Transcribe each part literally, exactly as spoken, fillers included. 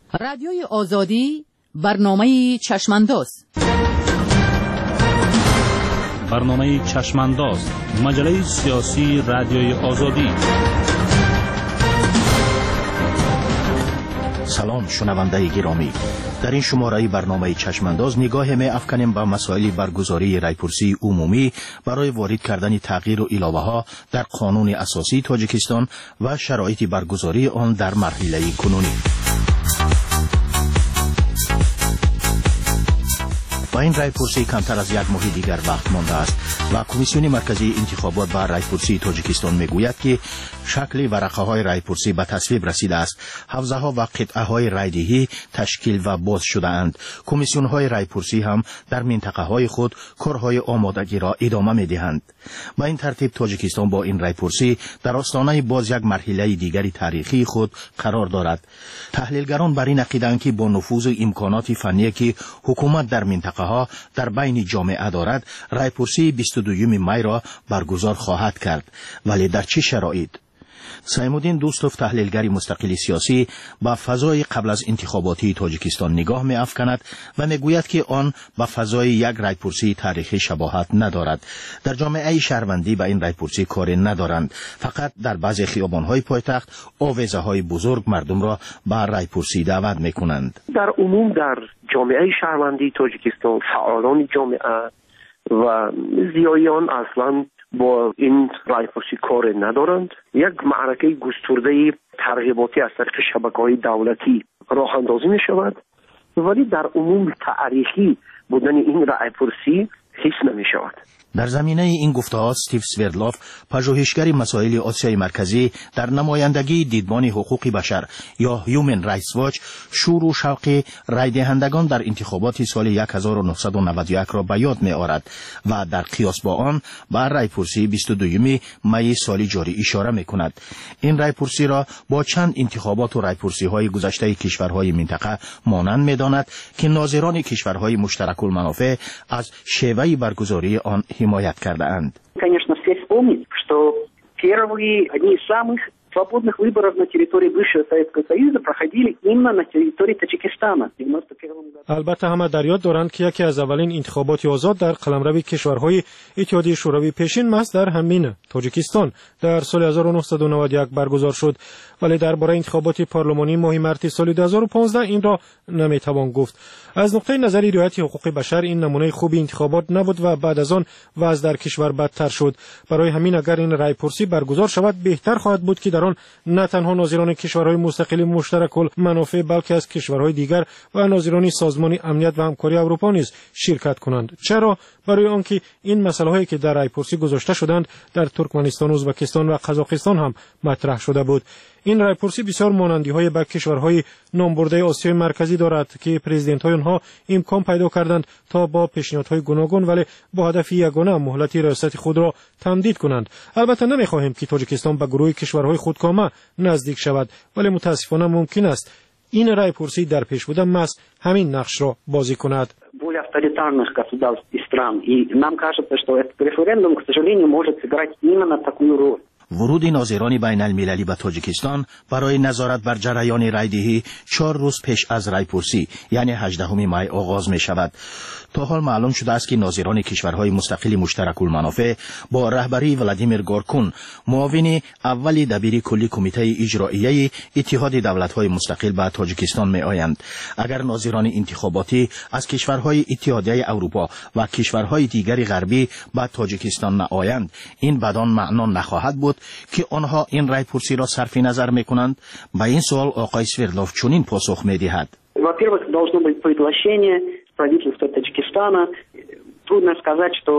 رادیوی آزادی برنامه چشمانداز. برنامه چشمانداز، مجله سیاسی رادیوی آزادی. سلام شنونده گرامی، در این شماره برنامه چشمانداز نگاه می افکنیم به مسائل برگزاری رایپرسی عمومی برای وارد کردن تغییر و علاوه ها در قانون اساسی تاجیکستان و شرایط برگزاری آن در مرحله کنونی. با این رایپرسی کمتر از یک ماه دیگر وقت مانده است و کمیسیون مرکزی انتخابات و رایپرسی تاجیکستان میگوید که شکل ورقه های رایپرسی به تصویب رسیده است. حوزه ها و قطعه های رایدهی تشکیل و باز شده اند. کمیسیون های رایپرسی هم در منطقه های خود کارهای آمادگی را ادامه می دهند. با این ترتیب تاجیکستان با این رایپرسی در آستانه باز یک مرحله دیگری تاریخی خود قرار دارد. تحلیلگران بر این عقیده‌اند که با نفوذ و امکانات فنی که حکومت در منطقه ها در بین جامعه دارد، رایپرسی بیست و دوم می را برگزار خواهد کرد. ولی در چه شرایط؟ سیمودین دوستوف، تحلیلگر مستقل سیاسی، با فضای قبل از انتخاباتی تاجیکستان نگاه می افکند و می گوید که آن با فضای یک رایپرسی تاریخی شباهت ندارد. در جامعه شهروندی با این رایپرسی کاری ندارند، فقط در بعضی خیابان‌های پایتخت آویزه‌های بزرگ مردم را به رایپرسی دعوت می کنند. در عموم در جامعه شهروندی تاجیکستان فعالان جامعه و زیایان اصلا با این رایپرسی کار ندارند. یک معرکه گسترده ترغیباتی از طریق شبکه‌های دولتی راه اندازی می شود، ولی در عموم تاریخی بودن این رایپرسی حس نمی شود. در زمینه این گفته‌ها استیو سوردلوف، پژوهشگر مسائل آسیای مرکزی، در نمایندگی دیدبان حقوق بشر یا هیومن رایتس واچ، شور و شوق رای دهندگان در انتخابات سال هزار و نهصد و نود و یک را به یاد می‌آورد و در قیاس با آن بر رایپرسی بیست و دوم می سال جاری اشاره می‌کند. این رایپرسی را با چند انتخابات و رایپرسی‌های گذشته کشورهای منطقه مانند می‌داند که ناظران کشورهای مشترک المنافع از شیوه برگزاری آن حمایت کرده اند. Конечно, все вспомнить, что первые, одни из самых свободных выборов на территории бывшего Советского Союза проходили именно на территории Таджикистана в девяносто первом году. البته همه در یاد دارند که یکی از اولین انتخابات آزاد در قلمرو کشورهای اتحادیه شوروی پیشین محض در همین تاجیکستان در سال هزار و نهصد و نود و یک برگزار شد، ولی درباره انتخابات پارلمانی ماه مارس سال دو هزار و پانزده این را نمیتوان گفت. از نقطه نظر رعایت حقوق بشر این نمونه خوبی انتخابات نبود و بعد از آن وضع در کشور بدتر شد. برای همین اگر این رایپرسی برگزار شود بهتر خواهد بود که در آن نه تنها ناظران کشورهای مستقل مشترک المنافع بلکه از کشورهای دیگر و ناظران سازمان امنیت و همکاری اروپا نیز شرکت کنند. چرا؟ برای آنکه این مسائل هایی که در رایپرسی گذاشته شدند در ترکمنستان، ازبکستان و قزاقستان هم مطرح شده بود. این رایپرسی بسیار مانندی های با کشورهای نامبرده آسیای مرکزی دارد که پرزیدنت های آنها امکان پیدا کردند تا با پیشنهادهای گوناگون ولی با هدف یگانه مهلت ریاست خود را تمدید کنند. البته نمیخواهیم که تاجیکستان به گروه کشورهای خودکامه نزدیک شود، ولی متاسفانه ممکن است این رایپرسی در پیش بوده محض همین نقش را بازی کند. Более авторитарных государств и стран. И нам кажется, что этот референдум, к сожалению, может сыграть именно такую роль. ورود ناظران بین المللی به تاجیکستان برای نظارت بر جریان رایدهی چهار روز پیش از رایپرسی یعنی هجدهم می آغاز می شود. تا حال معلوم شده است که ناظران کشورهای مستقل مشترک المنافع با رهبری ولادیمیر گورکون، معاون اول دبیر کلی کمیته اجرایی اتحاد دولت‌های مستقل به تاجیکستان می آیند. اگر ناظران انتخاباتی از کشورهای اتحادیه اروپا و کشورهای دیگر غربی به تاجیکستان نآیند، این بدان معنا نخواهد بود که آنها این رایپرسی را صرف نظر میکنند. با این سوال آقای سوردلوف چنین پاسخ میدهد: Во-первых, должно быть приглашение правительства Таджикистана. Трудно сказать, что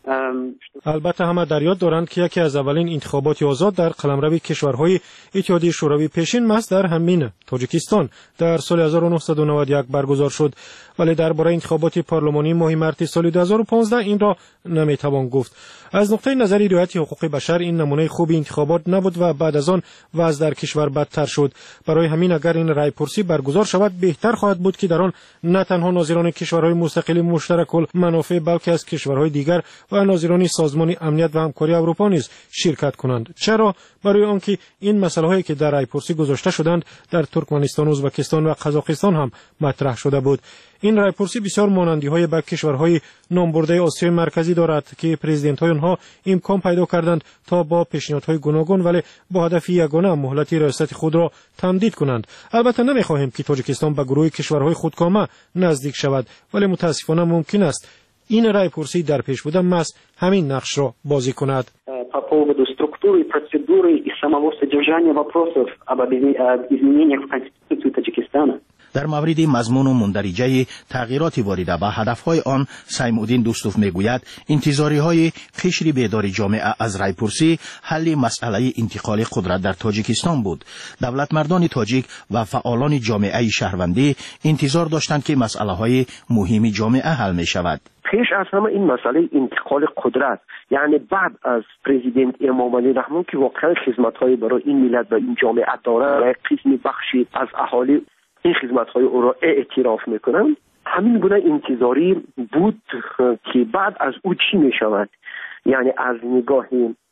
البته همه در یاد دارند که یکی از اولین انتخابات آزاد در قلمرو کشورهای اتحادیه شوروی پیشین محض در همین تاجیکستان در سال هزار و نهصد و نود و یک برگزار شد، ولی درباره انتخابات پارلمانی ماه مارس سال دو هزار و پانزده این را نمیتوان گفت. از نقطه نظر رعایت حقوق بشر این نمونه خوبی انتخابات نبود و بعد از آن وضع در کشور بدتر شد. برای همین اگر این رایپرسی برگزار شود بهتر خواهد بود که در آن نه تنها ناظران کشورهای مستقل مشترک المنافع بلکه از کشورهای دیگر و و ناظران سازمان امنیت و همکاری اروپا نیز شرکت کنند. چرا؟ برای آنکه این مسائلی که در رایپرسی گذاشته شدند در ترکمنستان، ازبکستان و قزاقستان هم مطرح شده بود. این رایپرسی بسیار مانندی‌های با کشورهای نامبرده آسیای مرکزی دارد که پرزیدنت‌های آنها امکان پیدا کردند تا با پیشنهادهای گوناگون ولی با هدف یگانه مهلت ریاست خود را تمدید کنند. البته نمی‌خواهیم که تاجیکستان به گروه کشورهای خودکامه نزدیک شود، ولی متاسفانه ممکن است این رایپرسی در پیش بوده محض همین نقش را بازی کند. По поводу структуры, процедуры и самого содержания вопросов об изменениях в Конституции Таджикистана. در مورد مضمون و مندرجه تغییرات وارده و هدفهای آن سیمودین دوستوف میگوید انتظاری‌های قشر بیدار جامعه از رایپرسی حل مسئله انتقال قدرت در تاجیکستان بود. دولت مردان تاجیک و فعالان جامعه شهروندی انتظار داشتند که مسئله‌های مهم جامعه حل می شود. پیش از همه این مسئله انتقال قدرت، یعنی بعد از پرزیدنت امام علی رحمان که واقعا خدمت‌های برای این ملت و این جامعه داره و قسمی بخشی از اهالی این خدمت‌های او را اعتراف میکنند، همین گونه انتظاری بود که بعد از او چی میشود، یعنی از نگاه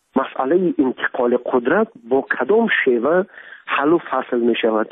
مسئله انتقال قدرت با کدام شیوه حل و فصل میشود.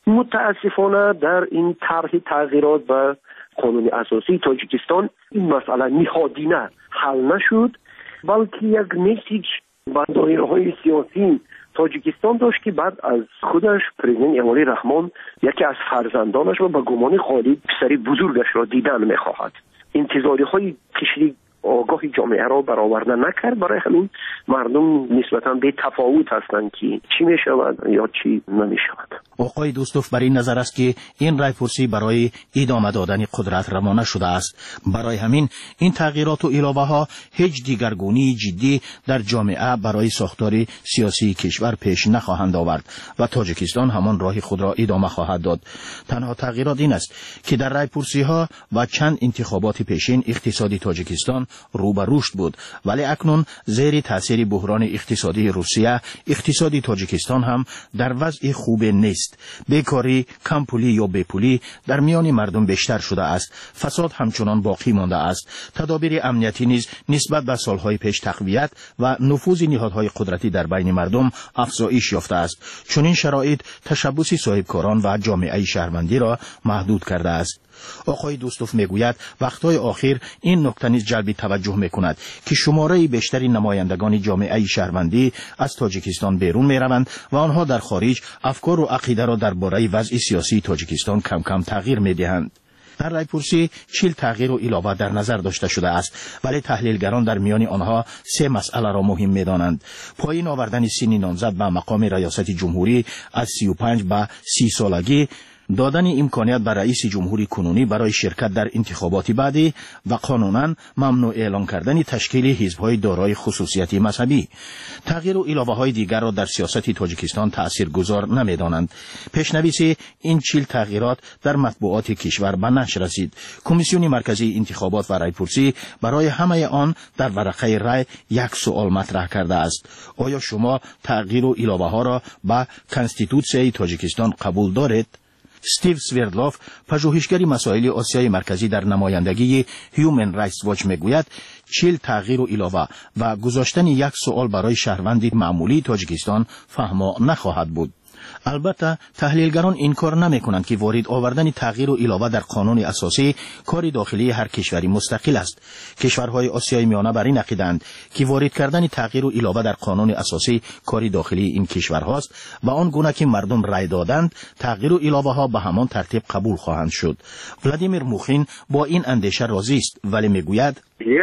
متاسفانه در این طرح تغییرات و قانون اساسی تاجیکستان این مسئله نهادینه حل نشد، بلکه یک میسیج به دایره‌های سیاسی تاجیکستان داشت که بعد از خودش پرزیدنت امام علی رحمان یکی از فرزندانش و به گمان خالی پسری بزرگش را دیدن می‌خواهد. انتظاری‌های قشری آگاه جامعه را برآورده نکرد، برای همین مردم نسبتاً به تفاوت هستند که چی می‌شود یا چی نمی‌شود. آقای دوستوف بر این نظر است که این رایپرسی برای ادامه دادن قدرت روانه شده است. برای همین این تغییرات و علاوه‌ها هیچ دیگرگونی جدی در جامعه برای ساختار سیاسی کشور پیش نخواهند آورد و تاجیکستان همان راه خود را ادامه خواهد داد. تنها تغییرات این است که در رایپرسی‌ها و چند انتخابات پیشین اقتصادی تاجیکستان رو به رشد بود، ولی اکنون زیر تاثیر بحران اقتصادی روسیه اقتصادی تاجیکستان هم در وضع خوب نیست. بیکاری، کمپولی یا بیپولی در میان مردم بیشتر شده است. فساد همچنان باقی مانده است. تدابیر امنیتی نیز نسبت به سالهای پیش تقویت و نفوذ نهادهای قدرتی در بین مردم افزایش یافته است. چون این شرایط تشبث صاحبکاران و جامعه شهروندی را محدود کرده است. آقای دوستوف میگوید وقتهای آخر این نکته نیز جلب توجه میکند که شماره بیشتری نمایندگان جامعه شهروندی از تاجیکستان بیرون میروند و آنها در خارج افکار و عقیده را درباره وضع سیاسی تاجیکستان کم کم تغییر میدهند. در رایپرسی چهل تغییر و علاوه در نظر داشته شده است، ولی تحلیلگران در میان آنها سه مسئله را مهم می‌دانند: پایین آوردن سن نامزد به مقام ریاست جمهوری از سی و پنج به سی سالگی، دادن امکانیت به رئیس جمهوری کنونی برای شرکت در انتخابات بعدی و قانونا ممنوع اعلان کردن تشکیل حزب‌های دارای خصوصیت مذهبی. تغییر و علاوه‌های دیگر را در سیاست تاجیکستان تاثیرگذار نمی‌دانند. پیشنویس این چهل تغییرات در مطبوعات کشور به نشر رسید. کمیسیون مرکزی انتخابات و رایپرسی برای همه آن در ورقه رای یک سوال مطرح کرده است: آیا شما تغییر و علاوه‌ها را به کنستیتوسیای تاجیکستان قبول دارید؟ استیو سویردلوف، پژوهشگر مسائل آسیای مرکزی در نمایندگی هیومن رایتس واچ میگوید چهل تغییر و علاوه و گذاشتن یک سوال برای شهروند معمولی تاجیکستان فهما نخواهد بود. البته تحلیلگران این کار نمی کنند که وارد آوردن تغییر و علاوه در قانون اساسی کار داخلی هر کشوری مستقل است. کشورهای آسیای میانه بر این عقیده‌اند که وارد کردن تغییر و علاوه در قانون اساسی کار داخلی این کشورهاست و آن گونه که مردم رای دادند تغییر و علاوه ها به همان ترتیب قبول خواهند شد. ولادیمیر موخین با این اندیشه راضی است، ولی میگوید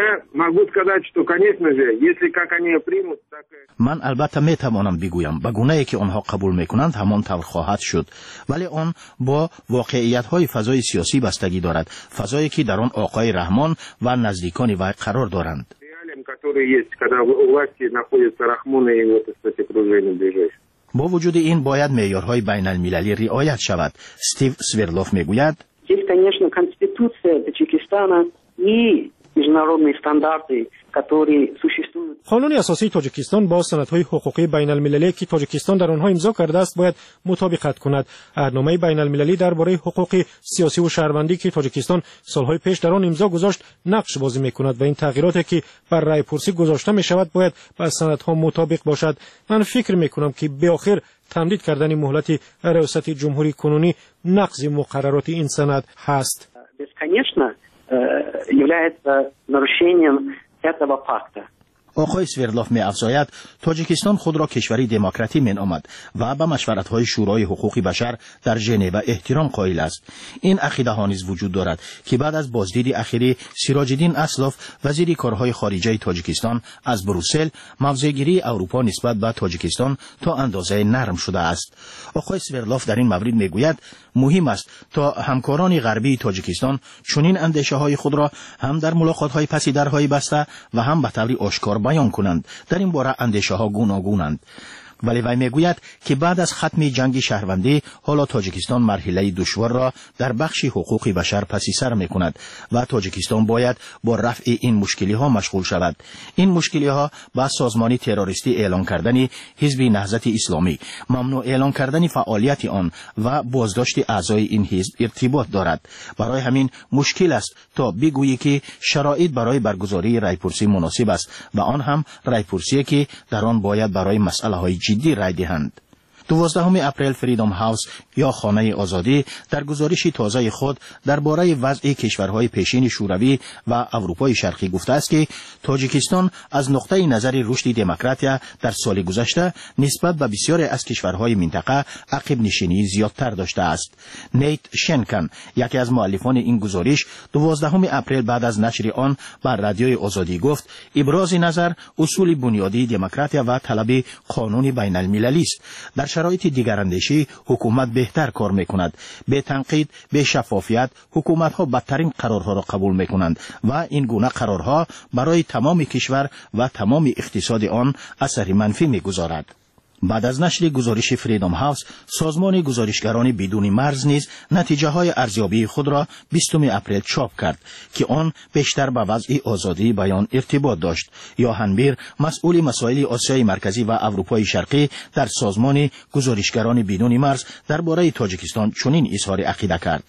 من البته می توانم بگویم به گونه‌ای که آنها قبول میکنند همان طور خواهد شد، ولی آن با واقعیت های فضای سیاسی بستگی دارد، فضایی که در آن آقای رحمان و نزدیکان وی قرار دارند. با وجود این باید معیارهای بین المللی رعایت شود. استیو سویرلوف میگوید Здесь, конечно, конституция Таджикистана и международные стандарты, которые существуют. قانون اساسی تاجیکستان با سندهای حقوقی بین المللی که تاجیکستان در آنها امضا کرده است باید مطابقت کند. عهدنامه بین المللی درباره حقوق سیاسی و شهروندی که تاجیکستان سالهای پیش در آن امضا گذاشت نقش بازی می‌کند و این تغییراتی که بر رأی پرسی گذاشته می‌شود باید با سندها مطابق باشد. من فکر می‌کنم که به آخر تمدید کردن مهلت ریاست جمهوری کنونی نقض مقررات این سند هست. Бесконечно является нарушением этого пакта. آقای سوردلوف می افزاید تاجیکستان خود را کشوری دموکراتی می نامد و به مشورت‌های شورای حقوق بشر در ژنو احترام قائل است. این عقیده ها نیز وجود دارد که بعد از بازدید اخیری سیراج الدین اسلاف وزیر کارهای خارجه تاجیکستان از بروسل، موضع‌گیری اروپا نسبت به تاجیکستان تا اندازه نرم شده است. آقای سوردلوف در این مورد می گوید مهم است تا همکاران غربی تاجیکستان چنین اندیشه‌های خود را هم در ملاقات‌های پس درهای بسته و هم به طور آشکار بیان کنند. در این باره اندیشه‌ها گوناگونند. ولی وی میگوید که بعد از ختم جنگ شهروندی حالا تاجیکستان مرحله دشوار را در بخش حقوق بشر پسی سر میکند و تاجیکستان باید با رفع این مشکلی ها مشغول شود. این مشکلی ها با سازمانی تروریستی اعلان کردن حزب نهضت اسلامی، ممنوع اعلان کردن فعالیت آن و بازداشت اعضای این حزب ارتباط دارد. برای همین مشکل است تا بگویی که شرایط برای برگزاری رایپرسی مناسب است و آن هم رایپرسی که در آن باید برای مسئله های جدی رای دهند. دوازدهم اپریل فریدم هاوس یا خانه آزادی در گزارشی تازه خود درباره وضع کشورهای پیشین شوروی و اروپای شرقی گفته است که تاجیکستان از نقطه نظر رشد دموکراتیا در سال گذشته نسبت به بسیاری از کشورهای منطقه عقب نشینی زیادتر داشته است. نیت شنکن، یکی از مؤلفان این گزارش، دوازدهم اپریل بعد از نشر آن بر رادیوی آزادی گفت ابراز نظر اصول بنیادی دموکراتیا و طلب قانون بین المللی است. در شرایط دیگراندیشی حکومت بهتر کار میکند. به تنقید، به شفافیت حکومت ها بدترین قرارها را قبول میکنند و این گونه قرارها برای تمام کشور و تمام اقتصاد آن اثر منفی میگذارد. بعد از نشر گزارش فریدم هاوس، سازمان گزارشگران بدون مرز نیز نتیجه های ارزیابی خود را بیستم اپریل چاپ کرد که آن بیشتر به وضع آزادی بیان ارتباط داشت. یوهان بیر، مسئول مسائل آسیای مرکزی و اروپای شرقی در سازمان گزارشگران بدون مرز درباره تاجیکستان چنین اظهار عقیده کرد: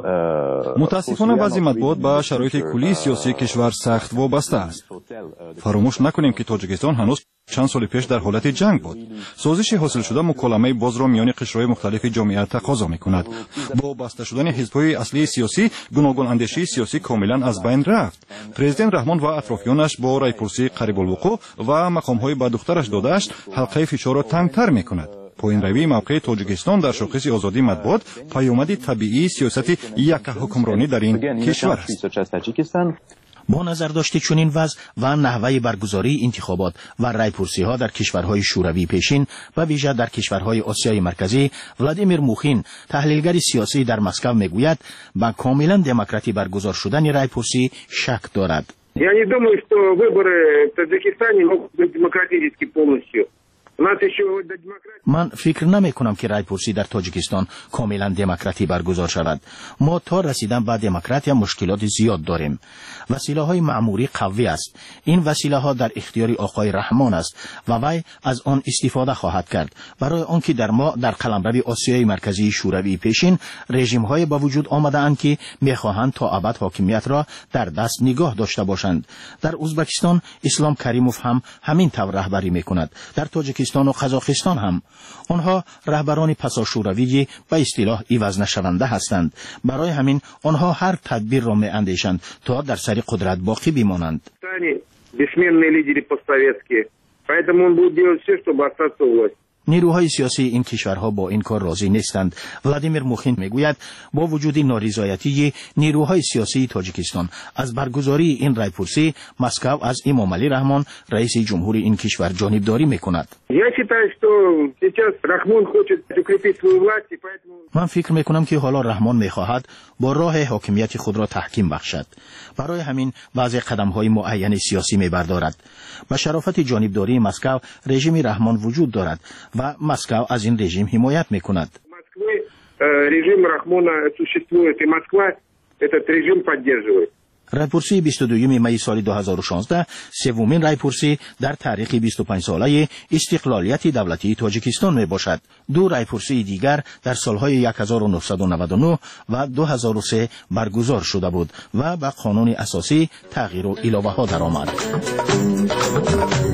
متاسفانه بعضی مطبوعات به شرایط کلی سیاسی کشور سخت وابسته است. فراموش نکنیم که تاجیکستان هنوز چند سال پیش در حالت جنگ بود. سازش حاصل شده مکالمه باز را میان قشرهای مختلف جامعه تقاضا میکند. با بسته شدن حزب‌های اصلی سیاسی، گوناگون اندیشه سیاسی کاملا از بین رفت. پرزیدنت رحمان و اطرافیانش با رایپرسی قریب الوقوع و مقام‌های به دخترش داده‌اش حلقه فشار را تنگ‌تر میکند. پایین روی موقع تاجیکستان در شاخص آزادی مطبوعات پیامد طبیعی سیاست یک حکمرانی در این کشور است. با نظر داشته چنین وضع و نحوه برگزاری انتخابات و رایپرسی ها در کشورهای شوروی پیشین و ویژه در کشورهای آسیای مرکزی، ولادیمیر موخین، تحلیلگر سیاسی در مسکو میگوید با کاملا دموکراتی برگزار شدن رایپرسی شک دارد. Я не думаю, что выборы в Таджикистане могут быть демократически полностью. من فکر نمی کنم که رایپرسی در تاجیکستان کاملا دموکراتی برگزار شود. ما تا رسیدن به دموکراتی مشکلات زیاد داریم. وسیله های معمولی قوی است. این وسیله ها در اختیار آقای رحمان است و وی از آن استفاده خواهد کرد برای آنکه در ما در قلمرو آسیای مرکزی شوروی پیشین رژیم های با وجود آمده اند که میخواهند تا ابد حاکمیت را در دست نگاه داشته باشند. در ازبکستان اسلام کریموف هم همین طور رهبری میکند. در تاجیکستان و قزاقستان هم آنها رهبران پسا شوروی به اصطلاح عوض نشونده هستند. برای همین آنها هر تدبیر را می اندیشند تا در سر قدرت باقی بمانند. نیروهای سیاسی این کشورها با این کار راضی نیستند. ولادیمیر موخین میگوید با وجود نارضایتی نیروهای سیاسی تاجیکستان از برگزاری این رایپرسی، مسکو از امام علی رحمان رئیس جمهوری این کشور جانبداری میکند. من فکر میکنم که حالا رحمان میخواهد با راه حاکمیت خود را تحکیم بخشد. برای همین بعضی قدم‌های معین سیاسی میبردارد. با شرافت جانبداری مسکو رژیم رحمان وجود دارد و مسکو از این رژیم حمایت میکند. رژیم رحمана существует и Москва этот режим поддерживает. رایپرسی بیست و دوم می سال دو هزار و شانزده سومین رایپرسی در تاریخ بیست و پنج ساله استقلالیت دولتی تاجیکستان می باشد. دو رایپرسی دیگر در سالهای هزار و نهصد و نود و نه و دو هزار و سه برگزار شده بود و به قانون اساسی تغییر و علاوه ها درآمد.